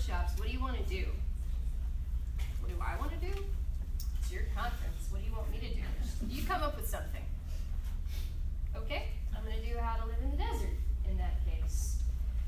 workshops. What do you want to do? What do I want to do? It's your conference. What do you want me to do? You come up with something. Okay, I'm going to do how to live in the desert in that case.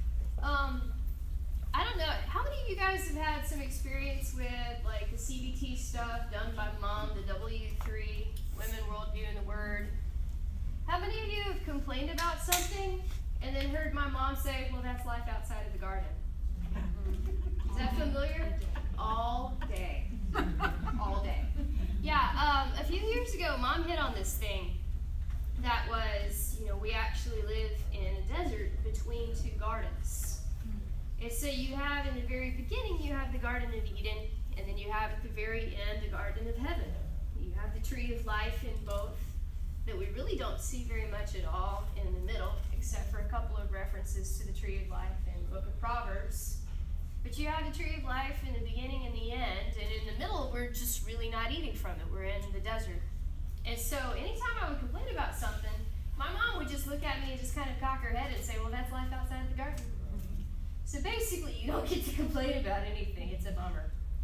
I don't know, how many of you guys have had some experience with like the CBT stuff done by Mom, the W3, Women, Worldview, and the Word? How many of you have complained about something and then heard my mom say, well, that's life outside of the garden? Is that familiar? All day. All day. Yeah, a few years ago, Mom hit on this thing that was, we actually live in a desert between two gardens. And so you have, in the very beginning, you have the Garden of Eden, and then you have at the very end the Garden of Heaven. You have the tree of life in both that we really don't see very much at all in the middle, except for a couple of references to the tree of life in the book of Proverbs. But you have the tree of life in the beginning and the end, and in the middle, we're just really not eating from it. We're in the desert. And so anytime I would complain about something, my mom would just look at me and just kind of cock her head and say, well, that's life outside of the garden. So basically, you don't get to complain about anything. It's a bummer.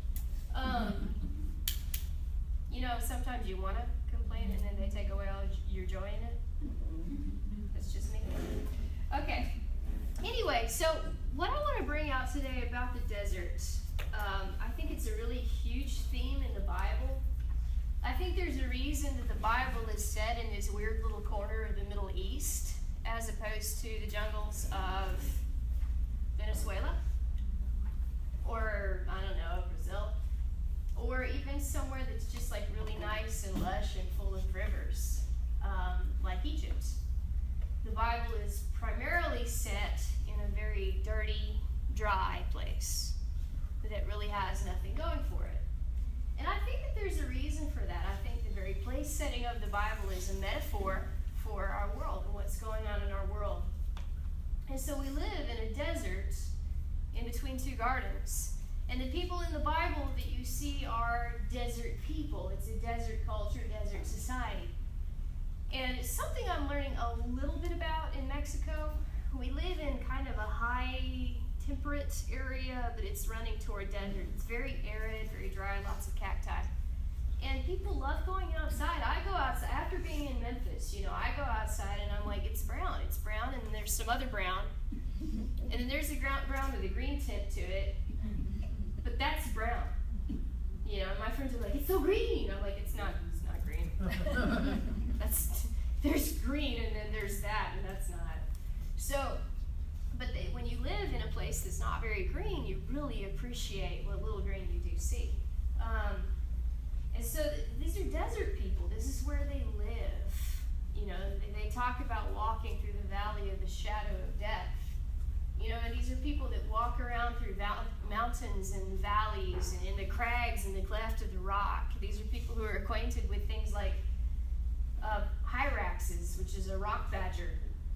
Sometimes you want to complain and then they take away all your joy in it. That's just me. Okay. Anyway, so what I want to bring out today about the desert, I think it's a really huge theme in the Bible. I think there's a reason that the Bible is set in this weird little corner of the Middle East as opposed to the jungles of Venezuela, or, I don't know, Brazil, or even somewhere that's just like really nice and lush and full of rivers, like Egypt. The Bible is primarily set in a very dirty, dry place that really has nothing going for it. And I think that there's a reason for that. I think the very place setting of the Bible is a metaphor for our world and what's going on in our world. And so we live in a desert in between two gardens. And the people in the Bible that you see are desert people. It's a desert culture, desert society. And it's something I'm learning a little bit about in Mexico. We live in kind of a high temperate area, but it's running toward desert. It's very arid, very dry, lots of cacti. And people love going outside. I go outside, after being in Memphis, I go outside and I'm like, it's brown, and then there's some other brown. And then there's a brown with a green tint to it. But that's brown. And my friends are like, it's so green. I'm like, it's not green. There's green and then there's that, and that's not. So, when you live in a place that's not very green, you really appreciate what little green you do see. And so these are desert people. This is where they live. They talk about walking through the valley of the shadow of death. And these are people that walk around through mountains and valleys and in the crags and the cleft of the rock. These are people who are acquainted with things like hyraxes, which is a rock badger.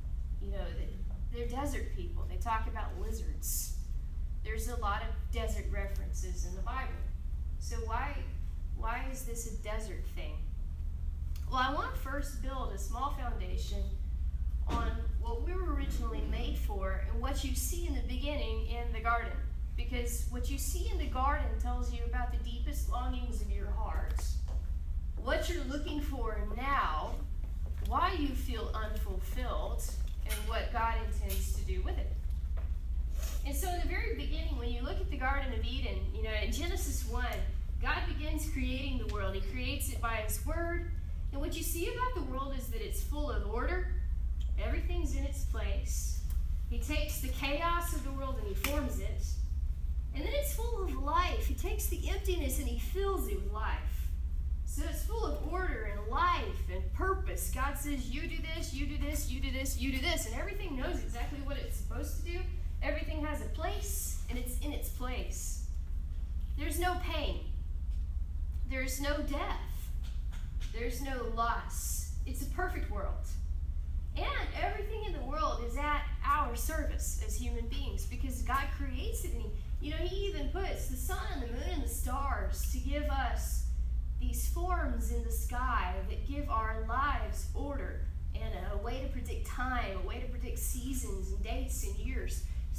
They're desert people. They talk about lizards. There's a lot of desert references in the Bible. So why is this a desert thing? Well, I want to first build a small foundation on what we were originally made for and what you see in the beginning in the garden. Because what you see in the garden tells you about the deepest longings of your heart, what you're looking for now, why you feel unfulfilled, and what God intends to do with it. And so in the very beginning, when you look at the Garden of Eden, in Genesis 1, God begins creating the world. He creates it by His Word. And what you see about the world is that it's full of order. Everything's in its place. He takes the chaos of the world and He forms it. And then it's full of life. He takes the emptiness and He fills it with life. So it's full of order and life and purpose. God says, you do this, you do this, you do this, you do this. And everything knows exactly what it's supposed to do. Everything has a place, and it's in its place. There's no pain. There's no death. There's no loss. It's a perfect world. And everything in the world is at our service as human beings because God creates it. And He even puts the sun and the moon and the stars to give us these forms in the sky that give our lives order and a way to predict time, a way to predict seasons and dates and years.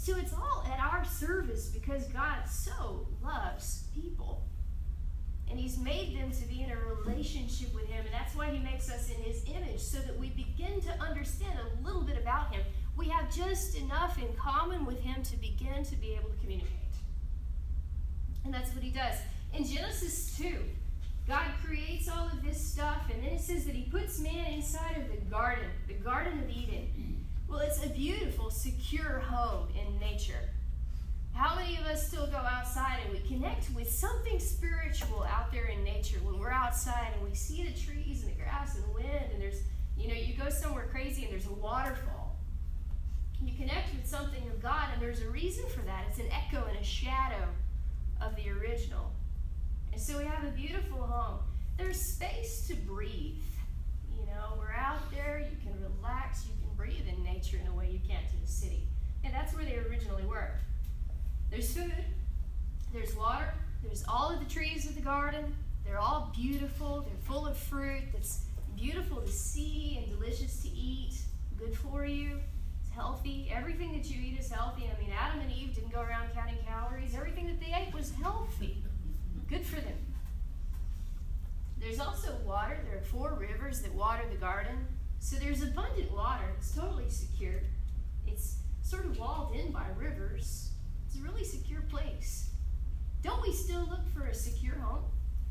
So it's all at our service because God so loves people. And he's made them to be in a relationship with him. And that's why he makes us in his image, so that we begin to understand a little bit about him. We have just enough in common with him to begin to be able to communicate. And that's what he does. In Genesis 2, God creates all of this stuff, and then it says that he puts man inside of the Garden of Eden. Well, it's a beautiful, secure home in nature. How many of us still go outside and we connect with something spiritual out there in nature when we're outside and we see the trees and the grass and the wind, and there's, you go somewhere crazy and there's a waterfall. You connect with something of God, and there's a reason for that. It's an echo and a shadow of the original. And so we have a beautiful home. There's space to breathe. We're out there, you can relax, you can breathe in nature in a way you can't in the city. And that's where they originally were. There's food, there's water, there's all of the trees of the garden. They're all beautiful, they're full of fruit that's beautiful to see and delicious to eat, good for you, it's healthy. Everything that you eat is healthy. I mean, Adam and Eve didn't go around counting calories. Everything that they ate was healthy, good for them. There's also water. There are 4 rivers that water the garden. So there's abundant water. It's totally secure. It's sort of walled in by rivers. It's a really secure place. Don't we still look for a secure home?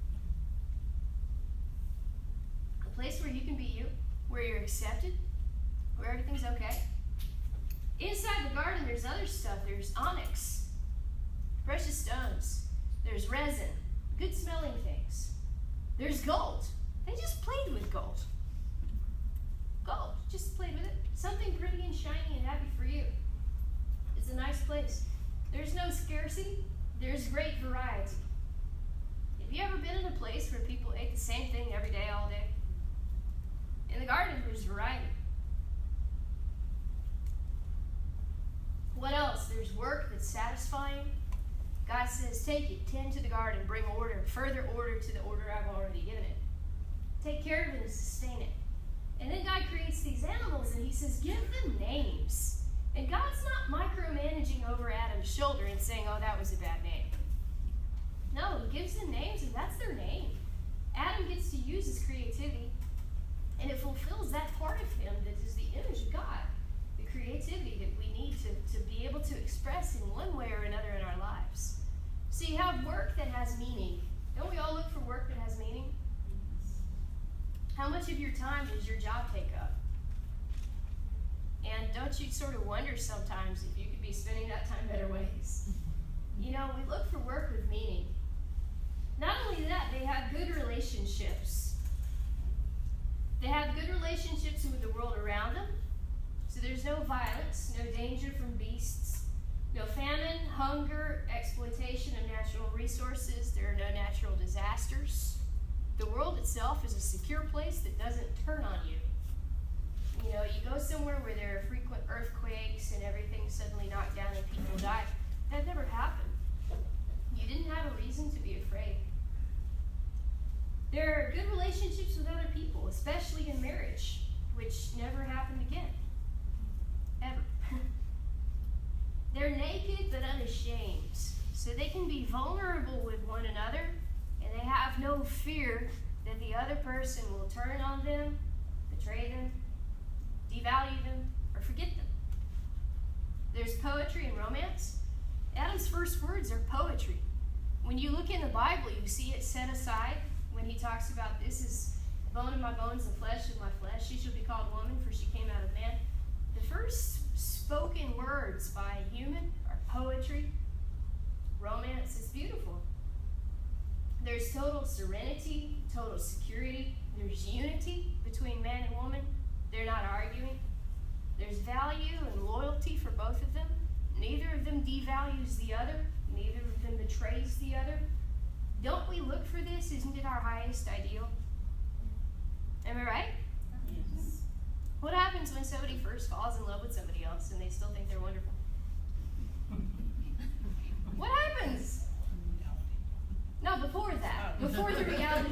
A place where you can be you, where you're accepted, where everything's okay. Inside the garden, there's other stuff. There's onyx, precious stones. There's resin, good smelling things. There's gold. They just played with gold. Gold, just played with it. Something pretty and shiny and happy for you. It's a nice place. There's no scarcity. There's great variety. Have you ever been in a place where people ate the same thing every day, all day? In the garden, there's variety. What else? There's work that's satisfying. God says, take it, tend to the garden, bring order, further order to the order I've already given it. Take care of it and sustain it. And then God creates these animals, and he says, give them names. And God's not micromanaging over Adam's shoulder and saying, oh, that was a bad name. No, he gives them names, and that's their name. Adam gets to use his creativity, and it fulfills that part of him that is the image of God, the creativity that we need to be able to express in one way or another in our lives. So you have work that has meaning. Don't we all look for work that has meaning? How much of your time does your job take up? And don't you sort of wonder sometimes if you could be spending that time better ways? We look for work with meaning. Not only that, they have good relationships. They have good relationships with the world around them. So there's no violence, no danger from beasts, no famine, hunger, exploitation of natural resources. There are no natural disasters. The world itself is a secure place that doesn't turn on you. You go somewhere where there are frequent earthquakes and everything's suddenly knocked down and people die. That never happened. You didn't have a reason to be afraid. There are good relationships with other people, especially in marriage, which never happened again. Ever. They're naked but unashamed, so they can be vulnerable with one another, and they have no fear that the other person will turn on them, betray them, devalue them, or forget them. There's poetry and romance. Adam's first words are poetry. When you look in the Bible, you see it set aside when he talks about, this is bone of my bones and flesh of my flesh. She shall be called woman, for she came out of man. The first spoken words by a human are poetry. Romance is beautiful. There's total serenity, total security. There's unity between man and woman. They're not arguing. There's value and loyalty for both of them. Neither of them devalues the other. Neither of them betrays the other. Don't we look for this? Isn't it our highest ideal? Am I right? Yes. What happens when somebody first falls in love with somebody else and they still think they're wonderful? What happens? No, before that. Before the reality.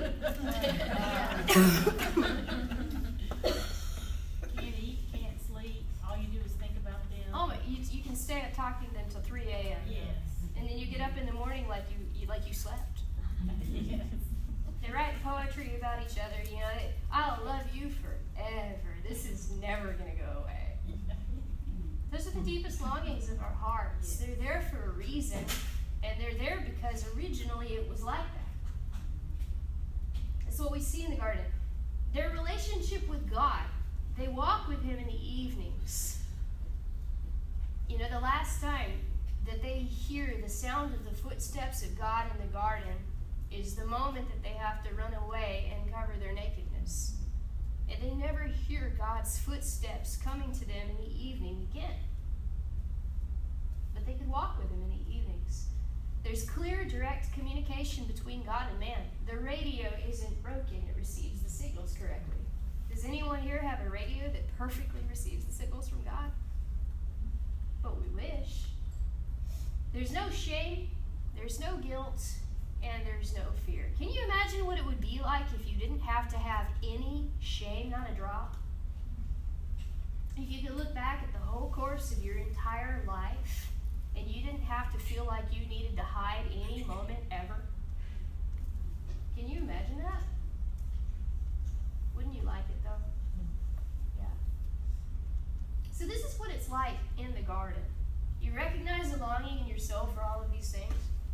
Can't eat, can't sleep. All you do is think about them. Oh, you can can stay up talking to them till 3 a.m. Yes. And then you get up in the morning like you slept. Yes. They write poetry about each other. You know, I'll love you forever. This is never going to go away. Those are the deepest longings of our hearts. They're there for a reason, and they're there because originally it was like that. That's what we see in the garden. Their relationship with God, they walk with him in the evenings. You know, the last time that they hear the sound of the footsteps of God in the garden is the moment that they have to run away and cover their nakedness. And they never hear God's footsteps coming to them in the evening again. But they could walk with him in the evenings. There's clear, direct communication between God and man. The radio isn't broken. It receives the signals correctly. Does anyone here have a radio that perfectly receives the signals from God? But we wish. There's no shame, there's no guilt, and there's no fear. Can you imagine what it would be like if you didn't have to have any shame, not a drop? If you could look back at the whole course of your entire life and you didn't have to feel like you needed to hide any moment ever? Can you imagine that? Wouldn't you like it though? Yeah. So this is what it's like in the garden. You recognize the longing in your soul for all of these things?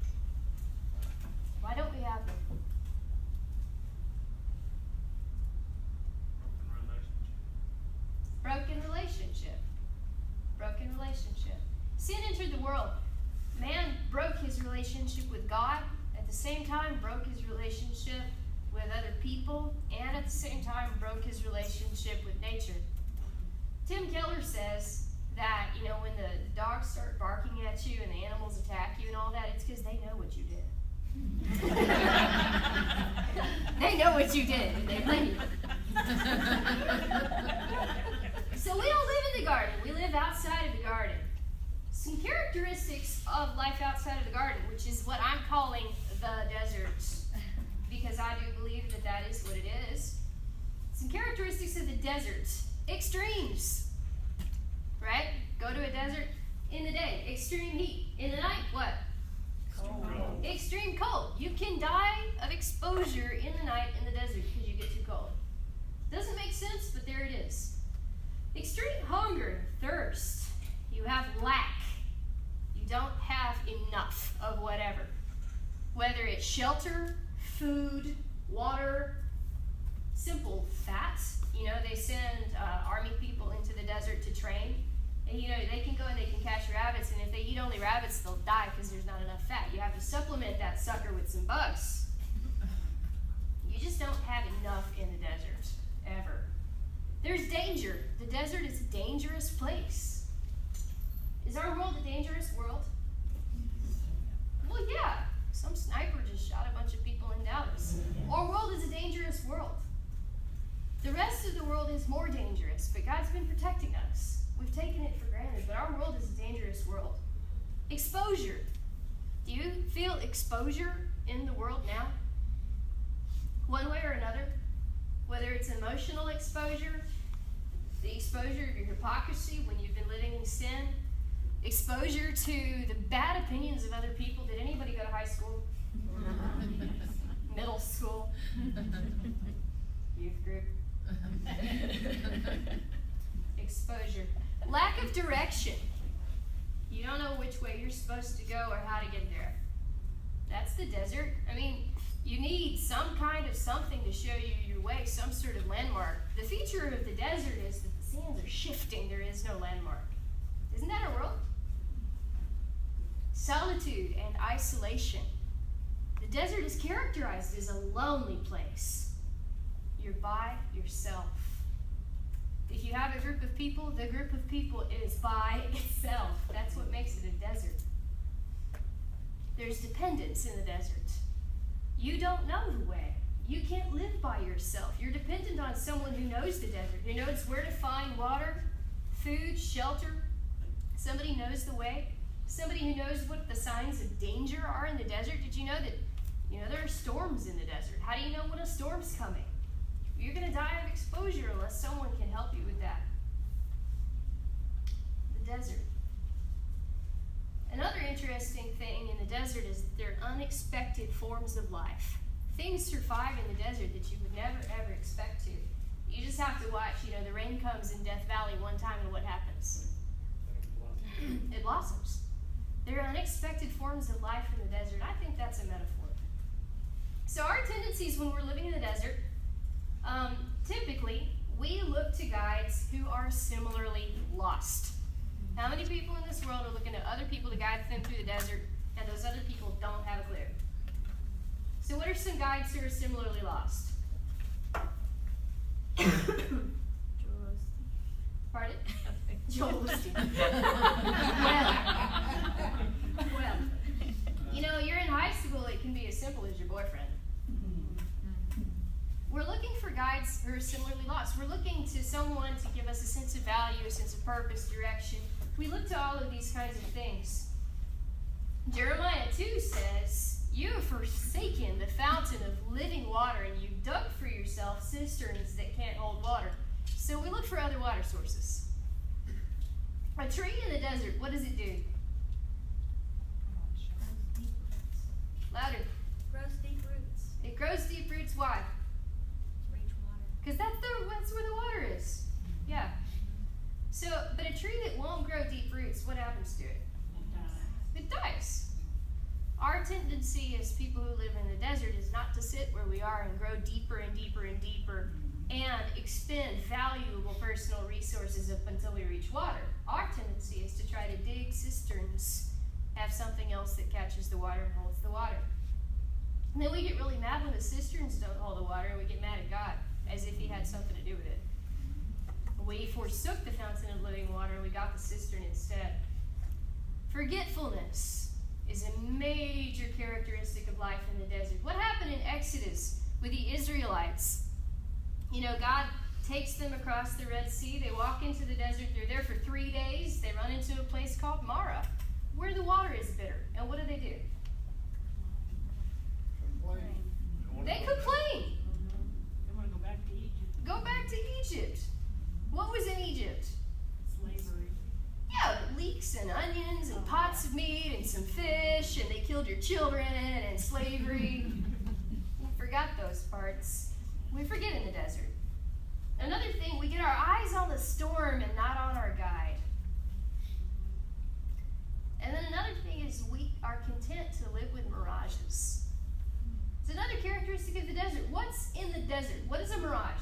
Why don't we have them? Broken relationship. Broken relationship. Sin entered the world. Man broke his relationship with God, at the same time broke his relationship with other people, and at the same time broke his relationship with nature. Tim Keller says that, you know, when the dogs start barking at you and the animals attack you and all that, it's because they know what you did. They know what you did, and they blame you. So we don't live in the garden. We live outside of the garden. Some characteristics of life outside of the garden, which is what I'm calling the desert, because I do believe that that is what it is. Some characteristics of the desert. Extremes. Right? Go to a desert in the day. Extreme heat. In the night, what? Cold. Extreme cold. You can die of exposure in the night in the desert because you get too cold. Doesn't make sense, but there it is. Extreme hunger, thirst. You have lack. You don't have enough of whatever. Whether it's shelter, food, water, simple fats. You know, they send army people into the desert to train. And, you know, they can go and they can catch rabbits, and if they eat only rabbits, they'll die because there's not enough fat. You have to supplement that sucker with some bugs. You just don't have enough in the desert, ever. There's danger. The desert is a dangerous place. Is our world a dangerous world? Well, yeah. Some sniper just shot a bunch of people in Dallas. Our world is a dangerous world. The rest of the world is more dangerous, but God's been protecting us. We've taken it for granted, but our world is a dangerous world. Exposure. Do you feel exposure in the world now? One way or another? Whether it's emotional exposure, the exposure of your hypocrisy when you've been living in sin, exposure to the bad opinions of other people. Did anybody go to high school? Middle school? Youth group? Exposure. Lack of direction. You don't know which way you're supposed to go or how to get there. That's the desert. I mean, you need some kind of something to show you your way, some sort of landmark. The feature of the desert is that the sands are shifting. There is no landmark. Isn't that our world? Solitude and isolation. The desert is characterized as a lonely place. You're by yourself. If you have a group of people, the group of people is by itself. That's what makes it a desert. There's dependence in the desert. You don't know the way. You can't live by yourself. You're dependent on someone who knows the desert, who knows where to find water, food, shelter. Somebody knows the way. Somebody who knows what the signs of danger are in the desert. Did you know that, there are storms in the desert? How do you know when a storm's coming? You're going to die of exposure unless someone can help you with that. The desert. interesting thing in the desert is that there are unexpected forms of life. Things survive in the desert that you would never, ever expect to. You just have to watch, the rain comes in Death Valley one time and what happens? It blossoms. There are unexpected forms of life in the desert. I think that's a metaphor. So our tendencies when we're living in the desert, typically, we look to guides who are similarly lost. How many people in this world are looking at other people to guide them through the desert, and those other people don't have a clue? So what are some guides who are similarly lost? Pardon? Joel Osteen. Well, you're in high school, it can be as simple as your boyfriend. We're looking for guides who are similarly lost. We're looking to someone to give us a sense of value, a sense of purpose, direction. We look to all of these kinds of things. Jeremiah 2 says, "You have forsaken the fountain of living water, and you dug for yourself cisterns that can't hold water." So we look for other water sources. A tree in the desert, what does it do? Louder. Grows deep roots. It grows deep roots. Why? Reach water. Because that's where the water is. Yeah. So, but a tree that won't grow deep roots, what happens to it? It dies. Our tendency as people who live in the desert is not to sit where we are and grow deeper and deeper and deeper and expend valuable personal resources up until we reach water. Our tendency is to try to dig cisterns, have something else that catches the water and holds the water. And then we get really mad when the cisterns don't hold the water, and we get mad at God as if he had something to do with it. We forsook the fountain of living water and we got the cistern instead. Forgetfulness is a major characteristic of life in the desert. What happened in Exodus with the Israelites? God takes them across the Red Sea. They walk into the desert. They're there for 3 days. They run into a place called Marah, where the water is bitter. And what do? They complain. They want to go back to Egypt. Go back to Egypt. What was in Egypt? Slavery. Yeah, leeks and onions and pots of meat and some fish, and they killed your children and slavery. We forgot those parts. We forget in the desert. Another thing, we get our eyes on the storm and not on our guide. And then another thing is we are content to live with mirages. It's another characteristic of the desert. What's in the desert? What is a mirage?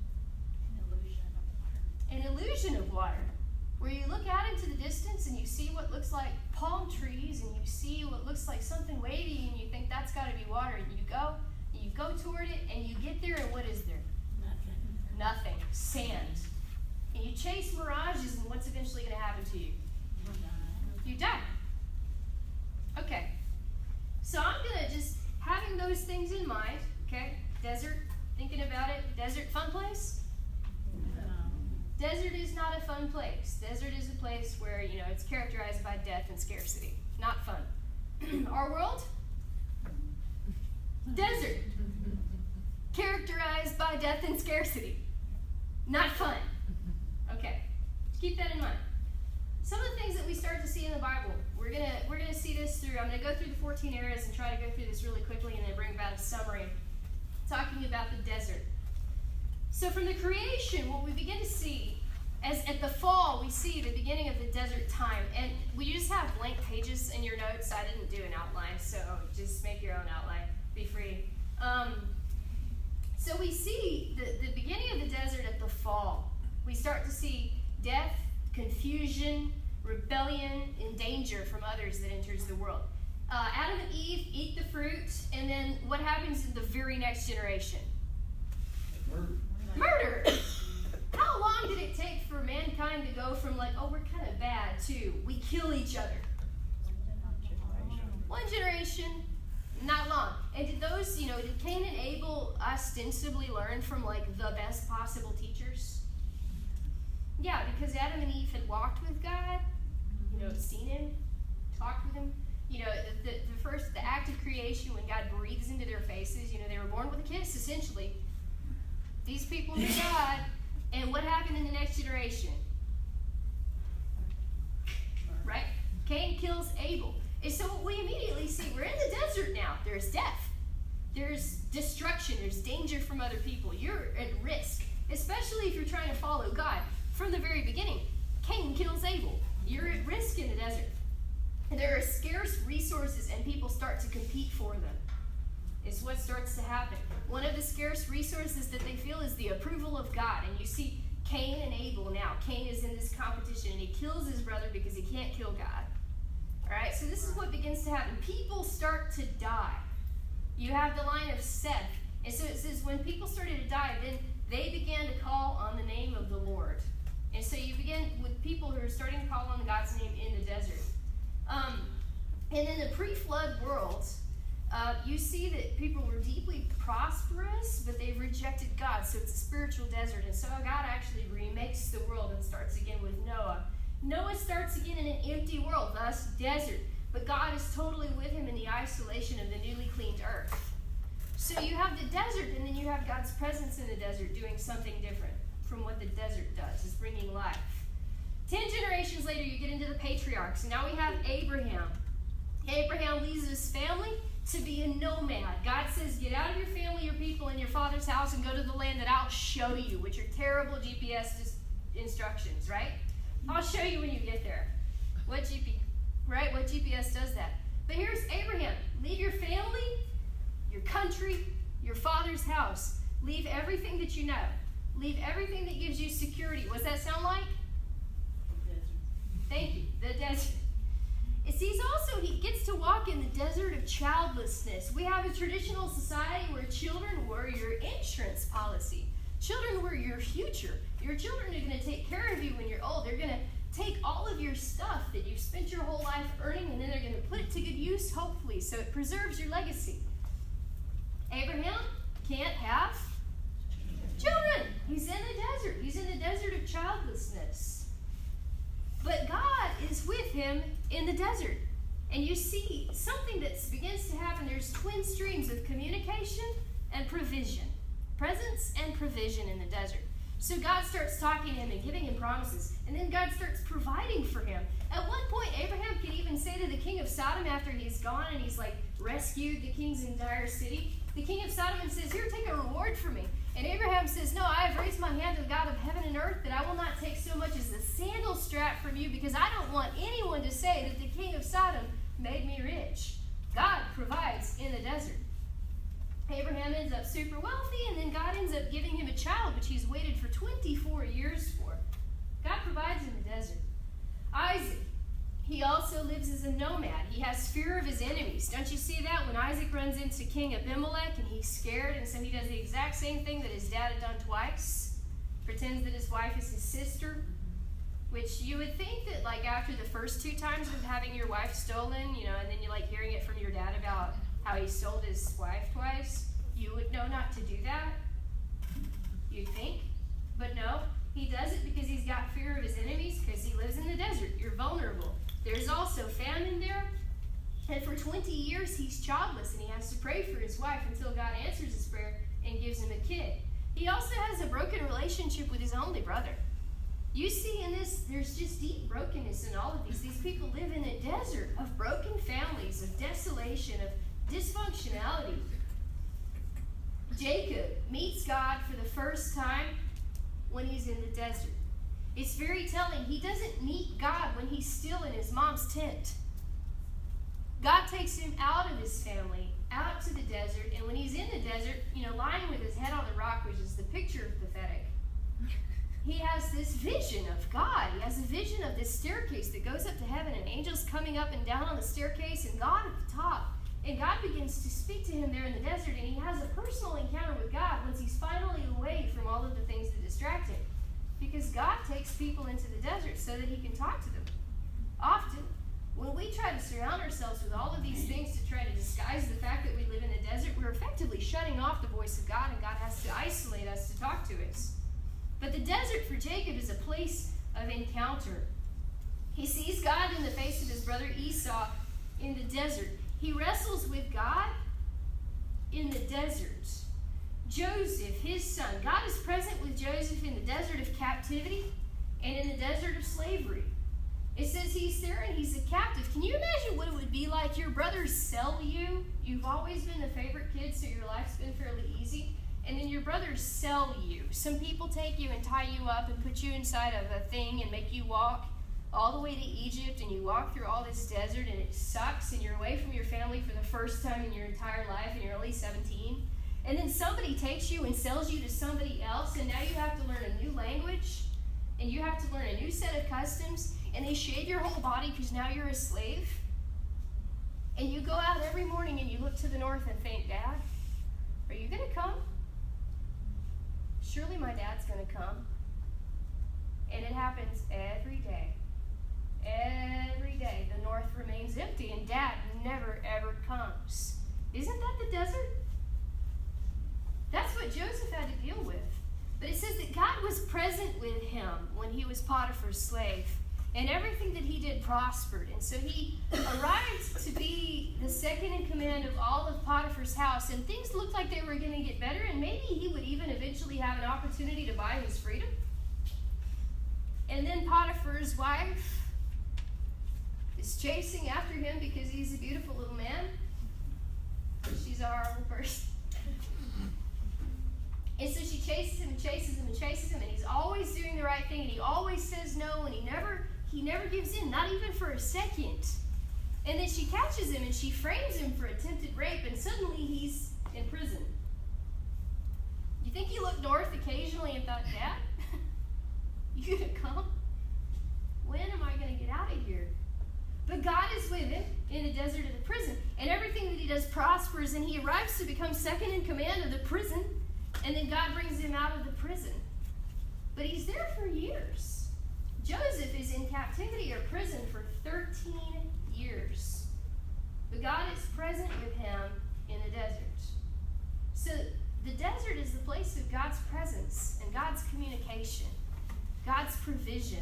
An illusion of water, where you look out into the distance and you see what looks like palm trees and you see what looks like something wavy and you think that's got to be water, and you go toward it and you get there, and what is there? Nothing. Sand. And you chase mirages, and what's eventually going to happen to you? You die. Okay. So I'm going to just, having those things in mind, okay? Desert, thinking about it. Desert, fun place? Desert is not a fun place. Desert is a place where, it's characterized by death and scarcity. Not fun. Our world? Desert. Characterized by death and scarcity. Not fun. Okay. Keep that in mind. Some of the things that we start to see in the Bible, we're gonna see this through, I'm gonna go through the 14 eras and try to go through this really quickly and then bring about a summary talking about the desert. So from the creation, what we begin to see, as at the fall, we see the beginning of the desert time. And we just have blank pages in your notes. I didn't do an outline, so just make your own outline. Be free. So we see the beginning of the desert at the fall. We start to see death, confusion, rebellion, and danger from others that enters the world. Adam and Eve eat the fruit, and then what happens in the very next generation? Murder. How long did it take for mankind to go from we're kind of bad to we kill each other? One generation, not long. And did those, did Cain and Abel ostensibly learn from the best possible teachers? Yeah, because Adam and Eve had walked with God, seen him, talked with him. The act of creation when God breathes into their faces, they were born with a kiss, essentially. These people knew God, and what happened in the next generation? Right? Cain kills Abel. And so what we immediately see, we're in the desert now. There's death. There's destruction. There's danger from other people. You're at risk, especially if you're trying to follow God. From the very beginning, Cain kills Abel. You're at risk in the desert. And there are scarce resources, and people start to compete for them. It's what starts to happen. One of the scarce resources that they feel is the approval of God. And you see Cain and Abel now. Cain is in this competition, and he kills his brother because he can't kill God. All right, so this is what begins to happen. People start to die. You have the line of Seth. And so it says when people started to die, then they began to call on the name of the Lord. And so you begin with people who are starting to call on God's name in the desert. And in the pre-flood world, you see that people were deeply prosperous, but they rejected God. So it's a spiritual desert. And so God actually remakes the world and starts again with Noah. Noah starts again in an empty world, thus desert. But God is totally with him in the isolation of the newly cleaned earth. So you have the desert, and then you have God's presence in the desert doing something different from what the desert does. It's bringing life. 10 generations later, you get into the patriarchs. And now we have Abraham. Abraham leaves his family to be a nomad. God says, get out of your family, your people, and your father's house and go to the land that I'll show you, which are terrible GPS instructions, right? I'll show you when you get there. What GPS does that? But here's Abraham. Leave your family, your country, your father's house. Leave everything that you know. Leave everything that gives you security. What's that sound like? Thank you. The desert. He gets to walk in the desert of childlessness. We have a traditional society where children were your insurance policy. Children were your future. Your children are going to take care of you when you're old. They're going to take all of your stuff that you've spent your whole life earning, and then they're going to put it to good use, hopefully, so it preserves your legacy. Abraham can't have children. He's in the desert. He's in the desert of childlessness. But God is with him in the desert. And you see something that begins to happen. There's twin streams of communication and provision. Presence and provision in the desert. So God starts talking to him and giving him promises. And then God starts providing for him. At one point, Abraham could even say to the king of Sodom after he's gone and he's rescued the king's entire city. The king of Sodom says, here, take a reward for me. And Abraham says, no, I have raised my hand to the God of heaven and earth that I will not take so much as a sandal strap from you, because I don't want anyone to say that the king of Sodom made me rich. God provides in the desert. Abraham ends up super wealthy, and then God ends up giving him a child, which he's waited for 24 years for. God provides in the desert. Isaac, he also lives as a nomad. He has fear of his enemies. Don't you see that? When Isaac runs into King Abimelech and he's scared, and so he does the exact same thing that his dad had done twice. Pretends that his wife is his sister. Which you would think that after the first 2 times of having your wife stolen, and then you hearing it from your dad about how he sold his wife twice, you would know not to do that. You'd think. But no, he does it because he's got fear of his enemies, because he lives in the desert. You're vulnerable. There's also famine there. And for 20 years, he's childless, and he has to pray for his wife until God answers his prayer and gives him a kid. He also has a broken relationship with his only brother. You see in this, there's just deep brokenness in all of these. These people live in a desert of broken families, of desolation, of dysfunctionality. Jacob meets God for the first time when he's in the desert. It's very telling. He doesn't meet God when he's still in his mom's tent. God takes him out of his family, out to the desert, and when he's in the desert, lying with his head on the rock, which is the picture of pathetic, he has this vision of God. He has a vision of this staircase that goes up to heaven, and angels coming up and down on the staircase, and God at the top. And God begins to speak to him there in the desert, and he has a personal encounter with God once he's finally away from all of the things that distract him. Because God takes people into the desert so that he can talk to them. Often, when we try to surround ourselves with all of these things to try to disguise the fact that we live in the desert, we're effectively shutting off the voice of God, and God has to isolate us to talk to us. But the desert for Jacob is a place of encounter. He sees God in the face of his brother Esau in the desert. He wrestles with God in the desert. Joseph, his son, God is present with Joseph in the desert of captivity and in the desert of slavery. It says he's there and he's a captive. Can you imagine what it would be like? Your brothers sell you. You've always been the favorite kid, so your life's been fairly easy. And then your brothers sell you. Some people take you and tie you up and put you inside of a thing and make you walk all the way to Egypt, and you walk through all this desert, and it sucks, and you're away from your family for the first time in your entire life, and you're only 17. And then somebody takes you and sells you to somebody else, and now you have to learn a new language, and you have to learn a new set of customs, and they shave your whole body because now you're a slave. And you go out every morning and you look to the north and think, Dad, are you going to come? Surely my dad's going to come. And it happens every day. Every day the north remains empty and Dad never ever comes. Isn't that the desert? That's what Joseph had to deal with. But it says that God was present with him when he was Potiphar's slave. And everything that he did prospered. And so he arrived to be the second in command of all of Potiphar's house. And things looked like they were going to get better. And maybe he would even eventually have an opportunity to buy his freedom. And then Potiphar's wife is chasing after him because he's a beautiful little man. She's a horrible person. And so she chases him and chases him and chases him, and he's always doing the right thing, and he always says no, and he never gives in, not even for a second. And then she catches him and she frames him for attempted rape, and suddenly he's in prison. You think he looked north occasionally and thought, Dad, you gonna come? When am I gonna get out of here? But God is with him in the desert of the prison, and everything that he does prospers, and he arrives to become second in command of the prison, and then God brings him out of the prison. But he's there for years. Joseph is in captivity or prison for 13 years. But God is present with him in the desert. So the desert is the place of God's presence and God's communication, God's provision.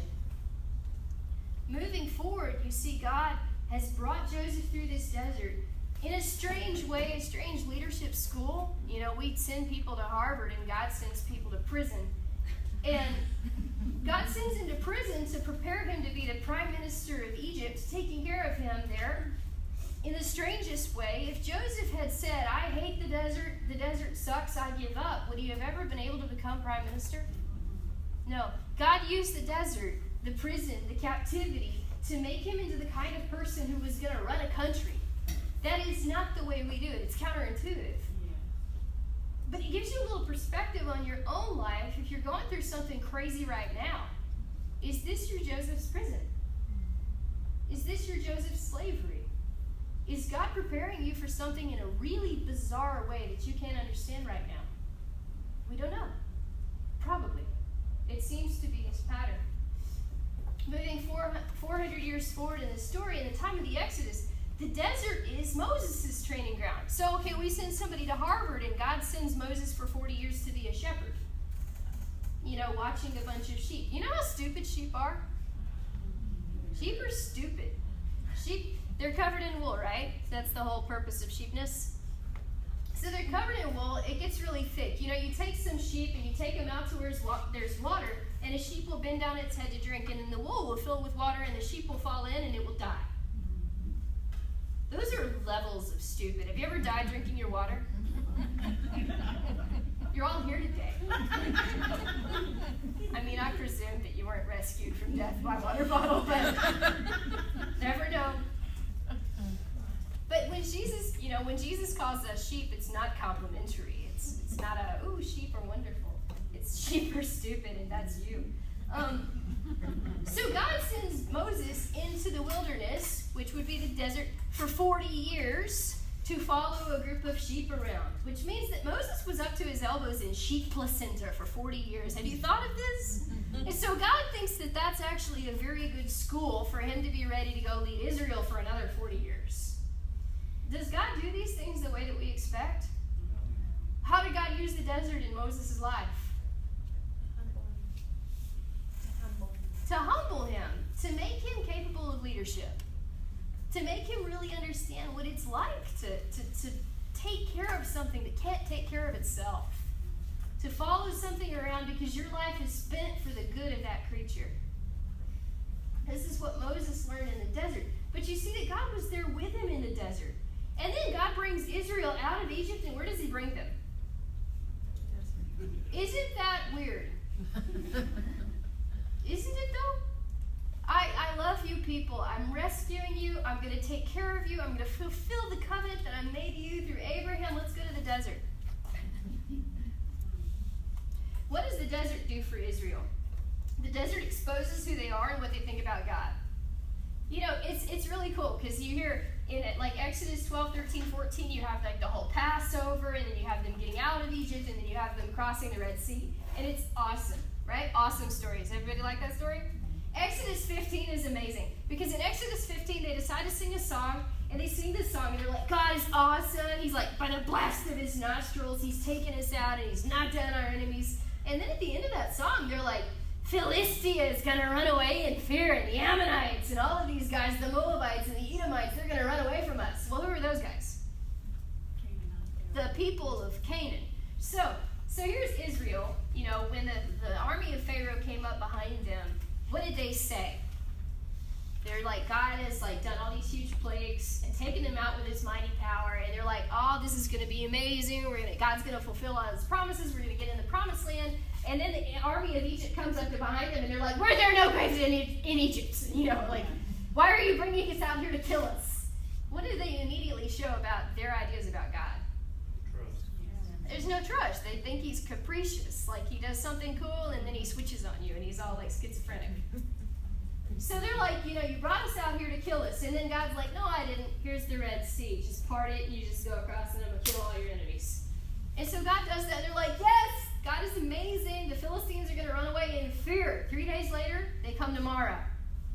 Moving forward, you see God has brought Joseph through this desert in a strange way, a strange leadership school. You know, we send people to Harvard and God sends people to prison. And God sends him to prison to prepare him to be the prime minister of Egypt, taking care of him there. In the strangest way, if Joseph had said, I hate the desert sucks, I give up, would he have ever been able to become prime minister? No. God used the desert, the prison, the captivity, to make him into the kind of person who was going to run a country. That is not the way we do it. It's counterintuitive. But it gives you a little perspective on your own life if you're going through something crazy right now. Is this your Joseph's prison? Is this your Joseph's slavery? Is God preparing you for something in a really bizarre way that you can't understand right now? We don't know. Probably. It seems to be his pattern. Moving 400 years forward in the story, in the time of the Exodus, the desert is Moses' training ground. So, okay, we send somebody to Harvard, and God sends Moses for 40 years to be a shepherd. You know, watching a bunch of sheep. You know how stupid sheep are? Sheep are stupid. Sheep, they're covered in wool, right? That's the whole purpose of sheepness. So they're covered in wool. It gets really thick. You know, you take some sheep and you take them out to where there's water, and a sheep will bend down its head to drink, and then the wool will fill with water, and the sheep will fall in, and it will die. Those are levels of stupid. Have you ever died drinking your water? You're all here today. I mean, I presume that you weren't rescued from death by water bottle, but never know. But when Jesus calls us sheep, it's not complimentary. It's not a, ooh, sheep are wonderful. It's sheep are stupid, and that's you. So God sends Moses into the wilderness, which would be the desert, for 40 years to follow a group of sheep around, which means that Moses was up to his elbows in sheep placenta for 40 years. Have you thought of this? And so God thinks that that's actually a very good school for him to be ready to go lead Israel for another 40 years. Does God do these things the way that we expect? How did God use the desert in Moses' life? To humble him, to make him capable of leadership, to make him really understand what it's like to take care of something that can't take care of itself, to follow something around because your life is spent for the good of that creature. This is what Moses learned in the desert. But you see that God was there with him in the desert. And then God brings Israel out of Egypt, and where does he bring them? Isn't that weird? Isn't it though? I love you people. I'm rescuing you. I'm going to take care of you. I'm going to fulfill the covenant that I made you through Abraham. Let's go to the desert. What does the desert do for Israel? The desert exposes who they are and what they think about God. You know, it's really cool because you hear in it, like Exodus 12, 13, 14, you have like the whole Passover, and then you have them getting out of Egypt, and then you have them crossing the Red Sea. And it's awesome, right? Awesome stories. Everybody like that story? Exodus 15 is amazing because in Exodus 15 they decide to sing a song, and they sing this song and they're like, God is awesome. He's like, by the blast of his nostrils, he's taken us out and he's knocked down our enemies. And then at the end of that song, they're like, Philistia is going to run away in fear, and the Ammonites and all of these guys, the Moabites and the Edomites, they're going to run away from us. Well, who are those guys? The people of Canaan. So here's Israel. You know, when the army of Pharaoh came up behind them, what did they say? They're like, God has like done all these huge plagues and taken them out with his mighty power, and they're like, oh, this is going to be amazing. God's going to fulfill all his promises. We're going to get in the promised land. And then the army of Egypt comes up to behind them, and they're like, were there no graves in Egypt? You know, like, why are you bringing us out here to kill us? What do they immediately show about their ideas about God? Trust. There's no trust. They think he's capricious, like he does something cool, and then he switches on you, and he's all like schizophrenic. So they're like, you know, you brought us out here to kill us, and then God's like, no, I didn't. Here's the Red Sea. Just part it, and you just go across, and I'm going to kill all your enemies. And so God does that, and they're like, yes! God is amazing. The Philistines are going to run away in fear. 3 days later, they come to Marah.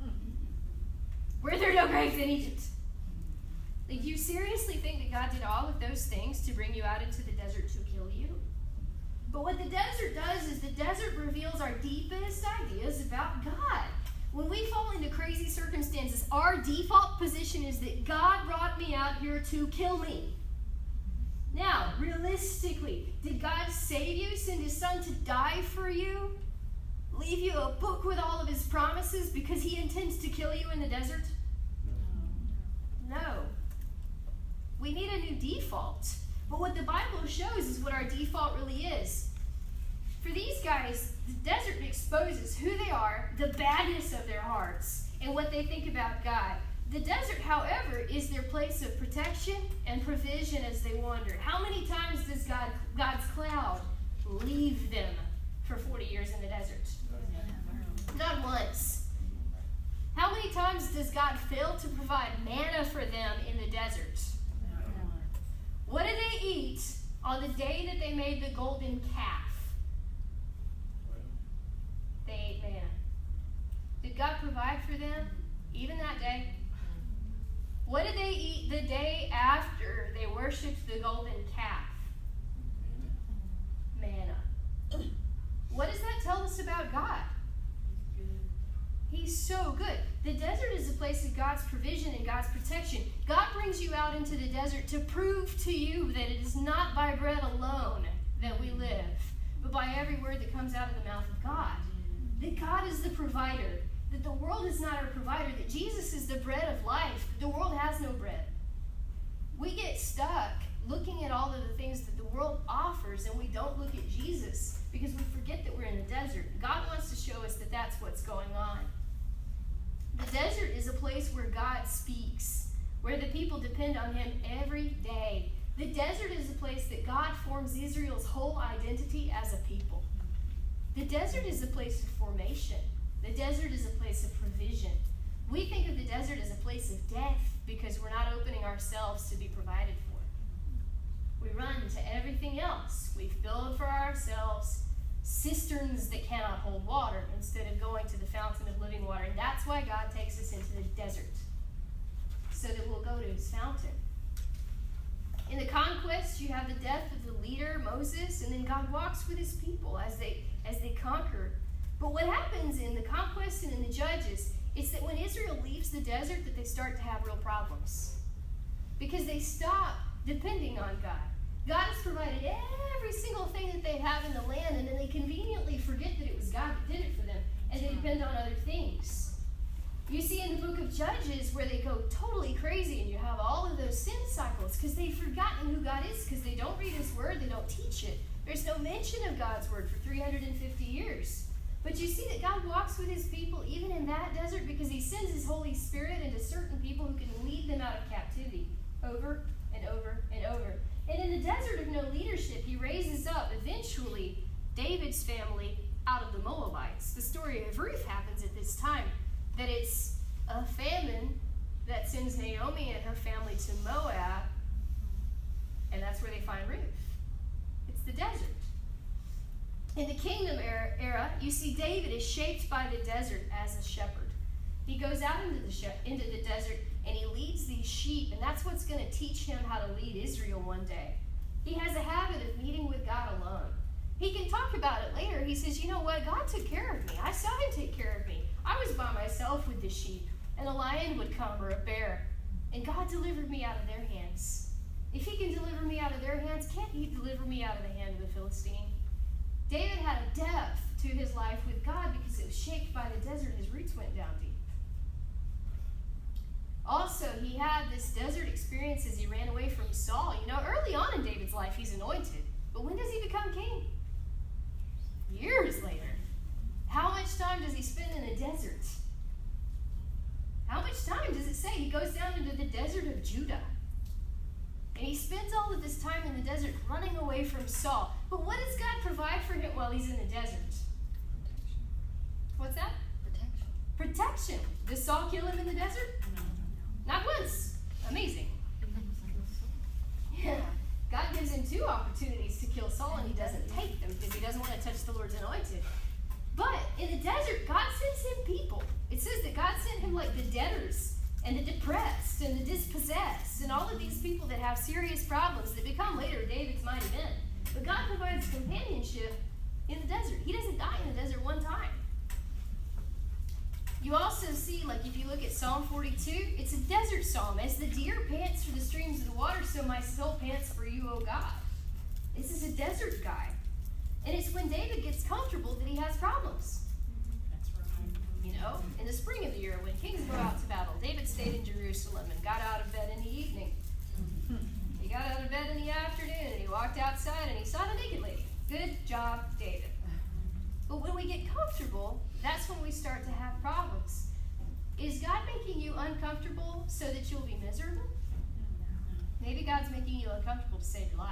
Were there no graves in Egypt? Like, you seriously think that God did all of those things to bring you out into the desert to kill you? But what the desert does is the desert reveals our deepest ideas about God. When we fall into crazy circumstances, our default position is that God brought me out here to kill me. Now, realistically, did God save you, send his son to die for you, leave you a book with all of his promises because he intends to kill you in the desert? No. We need a new default. But what the Bible shows is what our default really is. For these guys, the desert exposes who they are, the badness of their hearts, and what they think about God. The desert, however, is their place of protection and provision as they wander. How many times does God's cloud leave them for 40 years in the desert? Not once. How many times does God fail to provide manna for them in the desert? What did they eat on the day that they made the golden calf? They ate manna. Did God provide for them even that day? What did they eat the day after they worshipped the golden calf? Manna. What does that tell us about God? He's so good. The desert is a place of God's provision and God's protection. God brings you out into the desert to prove to you that it is not by bread alone that we live, but by every word that comes out of the mouth of God. That God is the provider. That the world is not our provider, that Jesus is the bread of life. The world has no bread. We get stuck looking at all of the things that the world offers, and we don't look at Jesus because we forget that we're in the desert. God wants to show us that that's what's going on. The desert is a place where God speaks, where the people depend on him every day. The desert is a place that God forms Israel's whole identity as a people. The desert is a place of formation. The desert is a place of provision. We think of the desert as a place of death because we're not opening ourselves to be provided for. We run to everything else. We build for ourselves cisterns that cannot hold water instead of going to the fountain of living water. And that's why God takes us into the desert, so that we'll go to his fountain. In the conquest, you have the death of the leader, Moses, and then God walks with his people as they conquer. But what happens in the conquest and in the judges is that when Israel leaves the desert, that they start to have real problems. Because they stop depending on God. God has provided every single thing that they have in the land, and then they conveniently forget that it was God that did it for them, and they depend on other things. You see in the book of Judges where they go totally crazy and you have all of those sin cycles because they've forgotten who God is because they don't read his word, they don't teach it. There's no mention of God's word for 350 years. But you see that God walks with his people even in that desert because he sends his Holy Spirit into certain people who can lead them out of captivity over and over and over. And in the desert of no leadership, he raises up eventually David's family out of the Moabites. The story of Ruth happens at this time. That it's a famine that sends Naomi and her family to Moab, and that's where they find Ruth. It's the desert. In the kingdom era, you see David is shaped by the desert as a shepherd. He goes out into the desert and he leads these sheep, and that's what's going to teach him how to lead Israel one day. He has a habit of meeting with God alone. He can talk about it later. He says, you know what? God took care of me. I saw him take care of me. I was by myself with the sheep, and a lion would come or a bear, and God delivered me out of their hands. If he can deliver me out of their hands, can't he deliver me out of the hand of the Philistine? David had a depth to his life with God because it was shaped by the desert. His roots went down deep. Also, he had this desert experience as he ran away from Saul. You know, early on in David's life, he's anointed. But when does he become king? Years later. How much time does he spend in the desert? How much time does it say? He goes down into the desert of Judah. And he spends all of this time in the desert running away from Saul. But what does God provide for him while he's in the desert? What's that? Protection. Does Saul kill him in the desert? Not once. Amazing. Yeah. God gives him 2 opportunities to kill Saul, and he doesn't take them because he doesn't want to touch the Lord's anointed. But in the desert, God sends him people. It says that God sent him like the debtors and the depressed and the dispossessed and all of these people that have serious problems that become later David's mighty men. But God provides companionship in the desert. He doesn't die in the desert one time. You also see, like if you look at Psalm 42, it's a desert psalm. As the deer pants for the streams of the water, so my soul pants for you, O God. This is a desert guy. And it's when David gets comfortable that he has problems. That's right. You know, in the spring of the year, when kings go out to battle, David stayed in Jerusalem and got out of bed in the evening. He got out of bed in the afternoon and he walked outside and he saw the naked lady. Good job, David. But when we get comfortable, that's when we start to have problems. Is God making you uncomfortable so that you'll be miserable? Maybe God's making you uncomfortable to save your life.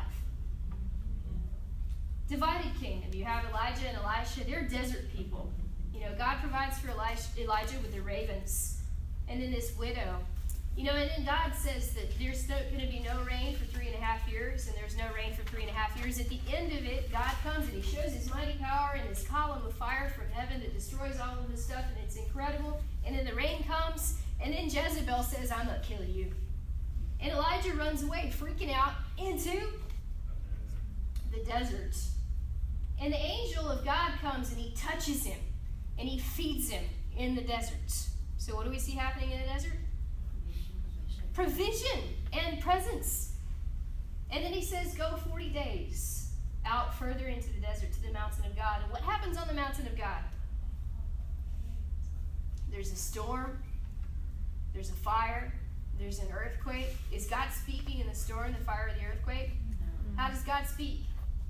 Divided kingdom. You have Elijah and Elisha. They're desert people. You know, God provides for Elijah with the ravens. And then this widow. You know, and then God says that there's going to be no rain for 3.5 years, and there's no rain for 3.5 years. At the end of it, God comes and he shows his mighty power and this column of fire from heaven that destroys all of this stuff, and it's incredible. And then the rain comes, and then Jezebel says, I'm going to kill you. And Elijah runs away, freaking out, into the desert. And the angel of God comes and he touches him, and he feeds him in the desert. So what do we see happening in the desert? Provision and presence. And then he says, go 40 days out further into the desert to the mountain of God. And what happens on the mountain of God? There's a storm. There's a fire. There's an earthquake. Is God speaking in the storm, the fire, the earthquake? How does God speak?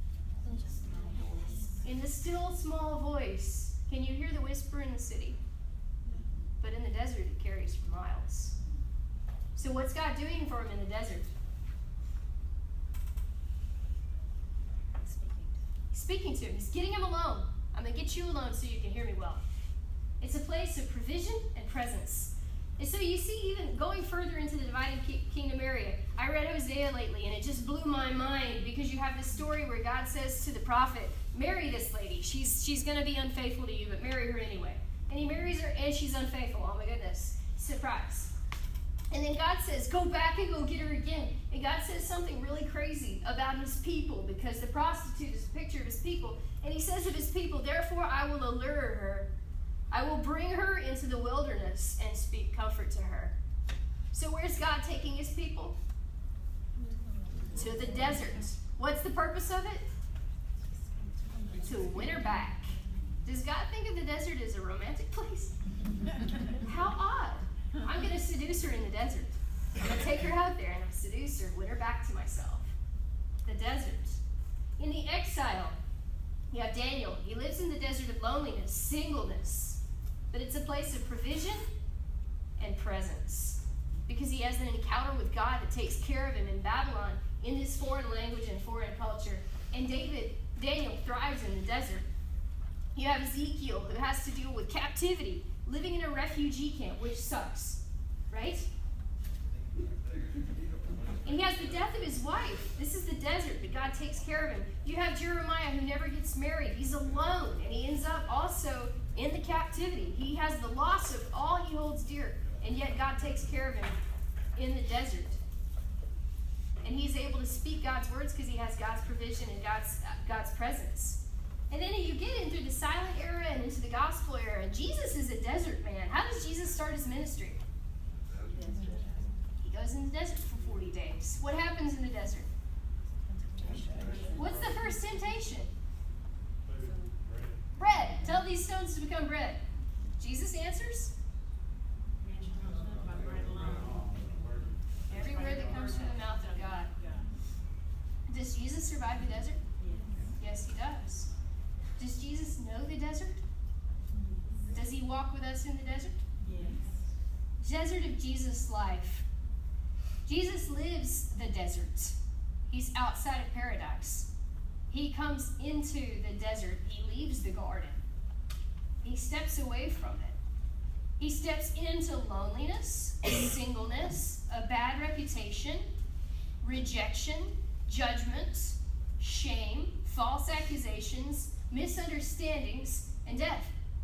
In the still small voice. Can you hear the whisper in the city? But in the desert, it carries for miles. So what's God doing for him in the desert? He's speaking to him. He's getting him alone. I'm going to get you alone so you can hear me well. It's a place of provision and presence. And so you see, even going further into the divided kingdom area, I read Hosea lately, and it just blew my mind because you have this story where God says to the prophet, marry this lady. She's going to be unfaithful to you, but marry her anyway. And he marries her, and she's unfaithful. Oh my goodness. Surprise. And then God says, go back and go get her again. And God says something really crazy about his people, because the prostitute is a picture of his people. And he says of his people, therefore I will allure her. I will bring her into the wilderness and speak comfort to her. So where's God taking his people? To the desert. What's the purpose of it? To win her back. Does God think of the desert as a romantic place? How odd. I'm going to seduce her in the desert. I'm going to take her out there and I'll seduce her, win her back to myself. The desert. In the exile, you have Daniel. He lives in the desert of loneliness, singleness. But it's a place of provision and presence. Because he has an encounter with God that takes care of him in Babylon, in this foreign language and foreign culture. And Daniel thrives in the desert. You have Ezekiel, who has to deal with captivity, living in a refugee camp, which sucks, right? And he has the death of his wife. This is the desert, but God takes care of him. You have Jeremiah, who never gets married. He's alone, and he ends up also in the captivity. He has the loss of all he holds dear, and yet God takes care of him in the desert. And he's able to speak God's words because he has God's provision and God's presence. And then you get into the silent era and into the gospel era. And Jesus is a desert man. How does Jesus start his ministry? He goes in the desert for 40 days. What happens in the desert? What's the first temptation? Bread. Tell these stones to become bread. Jesus answers? Every word that comes from the mouth of God. Does Jesus survive the desert? Yes, he does. Does Jesus know the desert? Does he walk with us in the desert? Yes. Desert of Jesus' life. Jesus lives the desert. He's outside of paradise. He comes into the desert. He leaves the garden. He steps away from it. He steps into loneliness, singleness, a bad reputation, rejection, judgment, shame, false accusations, misunderstandings, and death.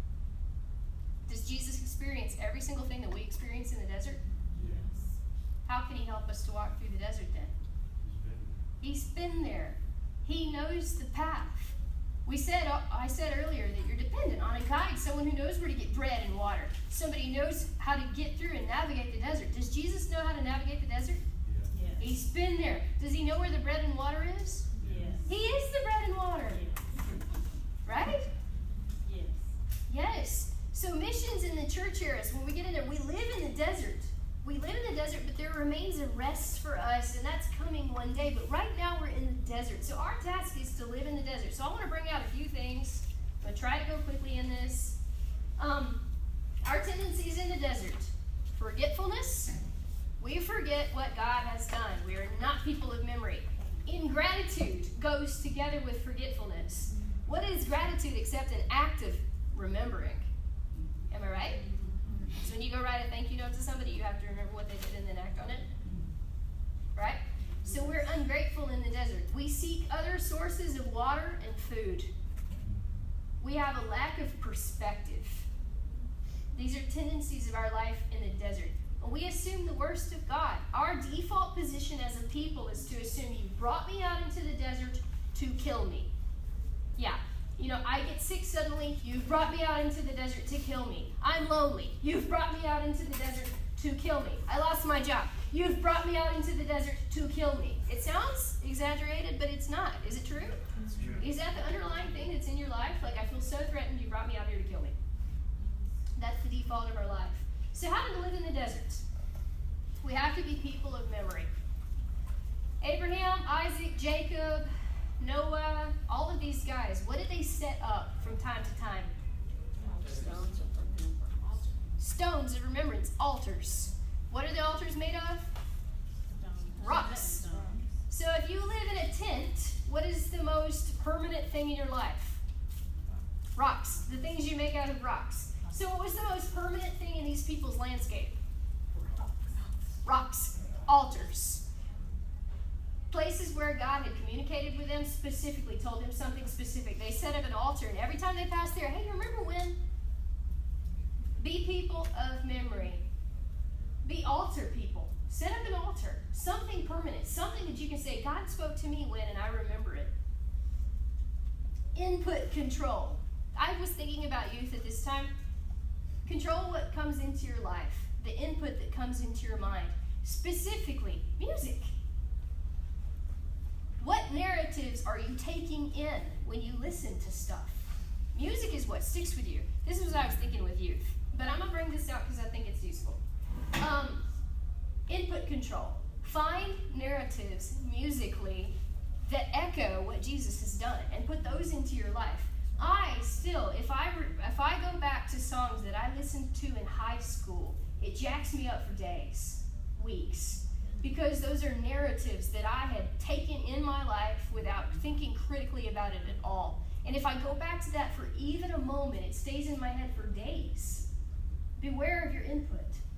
Does Jesus experience every single thing that we experience in the desert? Yes. How can he help us to walk through the desert then? He's been there. He knows the path. I said earlier that you're dependent on a guide, someone who knows where to get bread and water. Somebody who knows how to get through and navigate the desert. Does Jesus know how to navigate the desert? Yes. He's been there. Does he know where the bread and water is? Yes. He is the bread and water. Right? Yes. Yes. So missions in the church eras, when we get in there, we live in the desert. We live in the desert, but there remains a rest for us, and that's coming one day. But right now we're in the desert. So our task is to live in the desert. So I want to bring out a few things. I'm going to try to go quickly in this. Our tendencies in the desert. Forgetfulness. We forget what God has done. We are not people of memory. Ingratitude goes together with forgetfulness. What is gratitude except an act of remembering? Am I right? So when you go write a thank you note to somebody, you have to remember what they did and then act on it. Right? So we're ungrateful in the desert. We seek other sources of water and food. We have a lack of perspective. These are tendencies of our life in the desert. And we assume the worst of God. Our default position as a people is to assume you brought me out into the desert to kill me. Yeah. I get sick suddenly. You've brought me out into the desert to kill me. I'm lonely. You've brought me out into the desert to kill me. I lost my job. You've brought me out into the desert to kill me. It sounds exaggerated, but it's not. Is it true? It's true. Is that the underlying thing that's in your life? Like, I feel so threatened, you brought me out here to kill me. That's the default of our life. So how to live in the desert? We have to be people of memory. Abraham, Isaac, Jacob, Noah, all of these guys, what did they set up from time to time? Stones of remembrance, altars. What are the altars made of? Rocks. So if you live in a tent, what is the most permanent thing in your life? Rocks. The things you make out of rocks. So what was the most permanent thing in these people's landscape? Rocks. Altars. Places where God had communicated with them specifically, told them something specific. They set up an altar, and every time they passed there, hey, remember when? Be people of memory. Be altar people. Set up an altar. Something permanent. Something that you can say, God spoke to me when, and I remember it. Input control. I was thinking about youth at this time. Control what comes into your life. The input that comes into your mind. Specifically, music. What narratives are you taking in when you listen to stuff? Music is what sticks with you. This is what I was thinking with youth. But I'm going to bring this out because I think it's useful. Input control. Find narratives musically that echo what Jesus has done and put those into your life. I still, if I go back to songs that I listened to in high school, it jacks me up for days, weeks, because those are narratives that I had taken in my life without thinking critically about it at all. And if I go back to that for even a moment, it stays in my head for days. Beware of your input.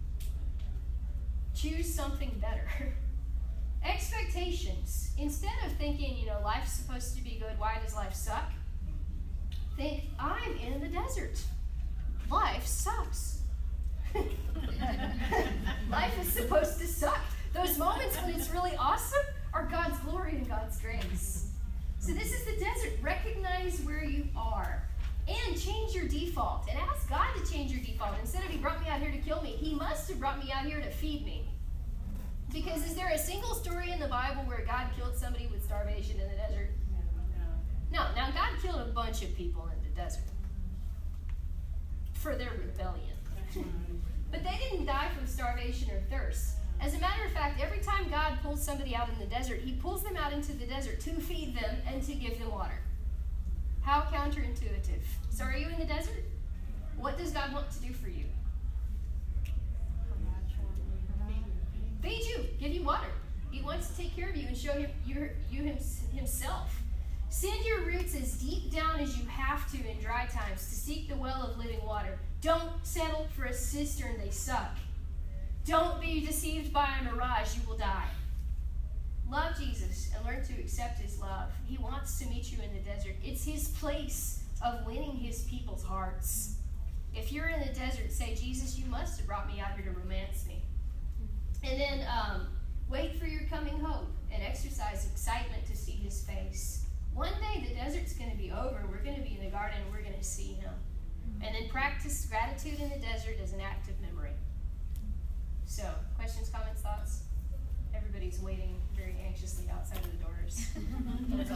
Choose something better. Expectations. Instead of thinking, life's supposed to be good, why does life suck? Think, I'm in the desert. Life sucks. Life is supposed to suck. Those moments when it's really awesome are God's glory and God's grace. So this is the desert. Recognize where you are and change your default. And ask God to change your default. Instead of He brought me out here to kill me, He must have brought me out here to feed me. Because is there a single story in the Bible where God killed somebody with starvation in the desert? No. Now God killed a bunch of people in the desert for their rebellion. But they didn't die from starvation or thirst. As a matter of fact, every time God pulls somebody out in the desert, He pulls them out into the desert to feed them and to give them water. How counterintuitive. So are you in the desert? What does God want to do for you? Feed you, give you water. He wants to take care of you and show you Himself. Send your roots as deep down as you have to in dry times to seek the well of living water. Don't settle for a cistern, they suck. Don't be deceived by a mirage, you will die. Love Jesus and learn to accept His love. He wants to meet you in the desert. It's His place of winning His people's hearts. If you're in the desert, say, Jesus, you must have brought me out here to romance me. And then wait for your coming hope and exercise excitement to see His face. One day the desert's going to be over and we're going to be in the garden and we're going to see Him. And then practice gratitude in the desert as an act of memory. So, questions, comments, thoughts? Everybody's waiting very anxiously outside of the doors.